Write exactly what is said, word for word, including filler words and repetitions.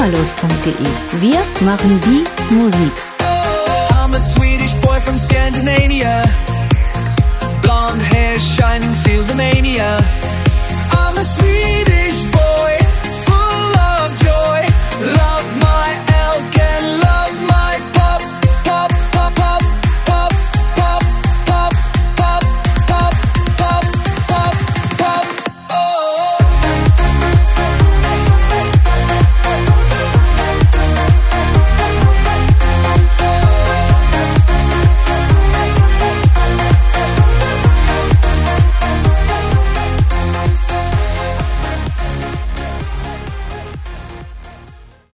kümmerlos punkt de. Wir machen die Musik. I'm a Swedish boy from Scandinavia. Blonde hair, shining, feel the mania. I'm a Swedish boy.